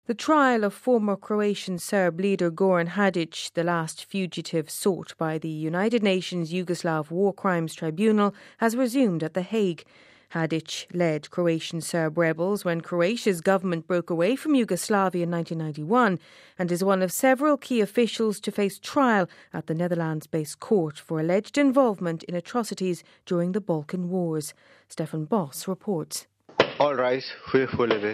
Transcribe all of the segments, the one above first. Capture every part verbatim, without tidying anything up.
The trial of former Croatian Serb leader Goran Hadžić, the last fugitive sought by the United Nations Yugoslav War Crimes Tribunal, has resumed at The Hague. Hadžić led Croatian Serb rebels when Croatia's government broke away from Yugoslavia in nineteen ninety-one and is one of several key officials to face trial at the Netherlands-based court for alleged involvement in atrocities during the Balkan Wars. Stefan Boss reports. All rise, fearfully.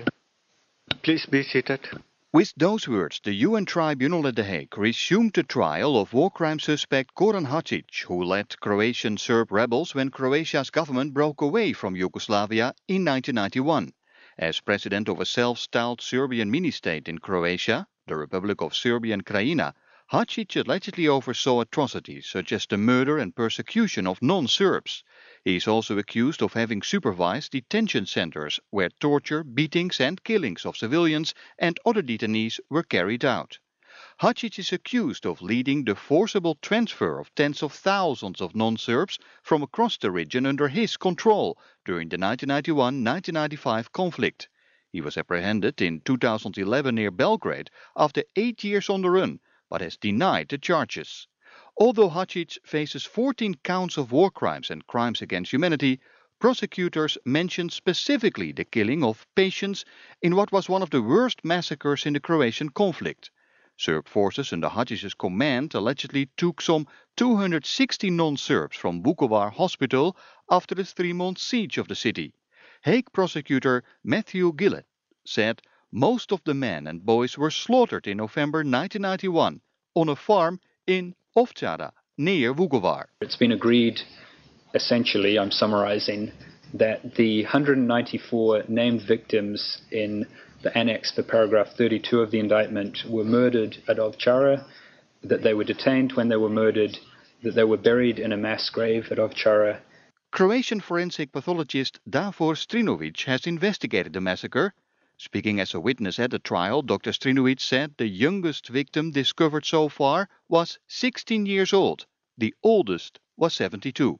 Please be seated. With those words, the U N tribunal at The Hague resumed the trial of war crime suspect Goran Hadžić, who led Croatian Serb rebels when Croatia's government broke away from Yugoslavia in nineteen ninety-one. As president of a self-styled Serbian mini-state in Croatia, the Republic of Serbian Krajina, Hadžić allegedly oversaw atrocities such as the murder and persecution of non-Serbs. He is also accused of having supervised detention centers where torture, beatings and killings of civilians and other detainees were carried out. Hadžić is accused of leading the forcible transfer of tens of thousands of non-Serbs from across the region under his control during the nineteen ninety-one nineteen ninety-five conflict. He was apprehended in two thousand eleven near Belgrade after eight years on the run, but has denied the charges. Although Hadžić faces fourteen counts of war crimes and crimes against humanity, prosecutors mentioned specifically the killing of patients in what was one of the worst massacres in the Croatian conflict. Serb forces under Hadžić's command allegedly took some two hundred sixty non-Serbs from Vukovar hospital after the three-month siege of the city. Hague prosecutor Matthew Gillett said most of the men and boys were slaughtered in November nineteen ninety-one on a farm in Ovčara, near Vukovar. It's been agreed, essentially, I'm summarizing, that the one hundred ninety-four named victims in the annex for paragraph thirty-two of the indictment were murdered at Ovčara, that they were detained when they were murdered, that they were buried in a mass grave at Ovčara. Croatian forensic pathologist Davor Strinovic has investigated the massacre. Speaking as a witness at the trial, Doctor Strinovic said the youngest victim discovered so far was sixteen years old. The oldest was seventy-two.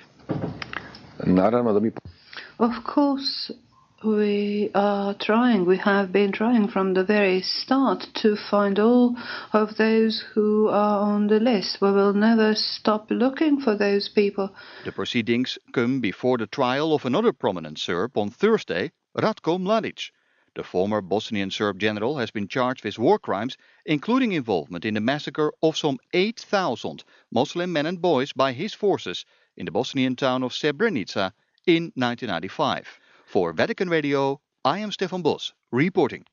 Of course, we are trying, we have been trying from the very start to find all of those who are on the list. We will never stop looking for those people. The proceedings come before the trial of another prominent Serb on Thursday, Ratko Mladic. The former Bosnian Serb general has been charged with war crimes, including involvement in the massacre of some eight thousand Muslim men and boys by his forces in the Bosnian town of Srebrenica in nineteen ninety-five. For Vatican Radio, I am Stefan Boss, reporting.